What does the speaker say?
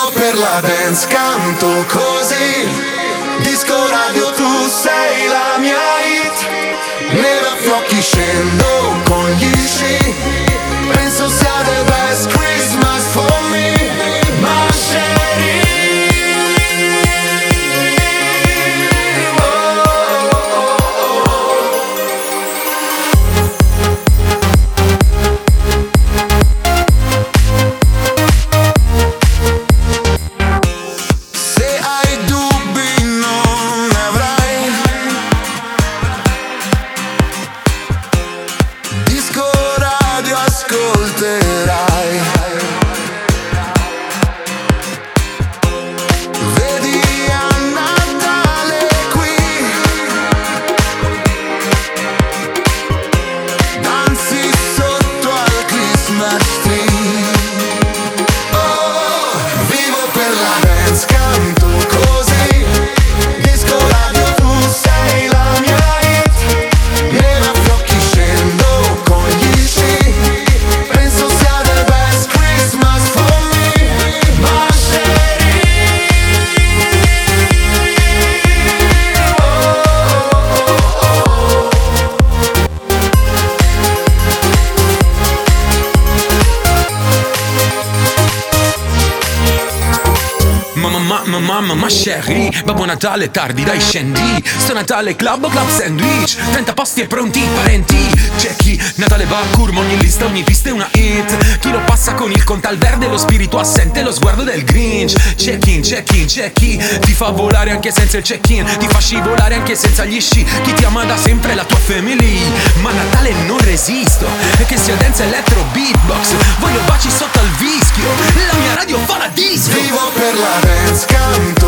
Vivo per la dance, canto così. Disco radio, tu sei la mia hit. Nera fiocchi scendo con gli sci. Penso sia the best Christmas for me. Ma Sherry, se hai dubbi non ne avrai. Disco radio ascolterai. Vedi a Natale qui, danzi sotto al Christmas tree. Oh, vivo per la dance, canto così. Disco radio, tu sei la mia hit. Nera fiocchi scendo con gli sci. Penso sia the best Christmas for me. Ma Sherry, Mamma Sherry, Babbo Natale tardi dai scendi. Sto Natale club o club sandwich, 30 posti e pronti parenti. C'è chi Natale va a curmo, ogni lista, ogni pista è una hit. Chi lo passa con il contal verde, lo spirito assente, lo sguardo del Grinch. Check-in, ti fa volare anche senza il check-in, ti fa scivolare anche senza gli sci. Chi ti ama da sempre, la tua family. Ma a Natale non resisto, e che sia dance, electro, beatbox. Voglio baci sotto al vischio, la mia radio fa la disco. vivo per la dance, canto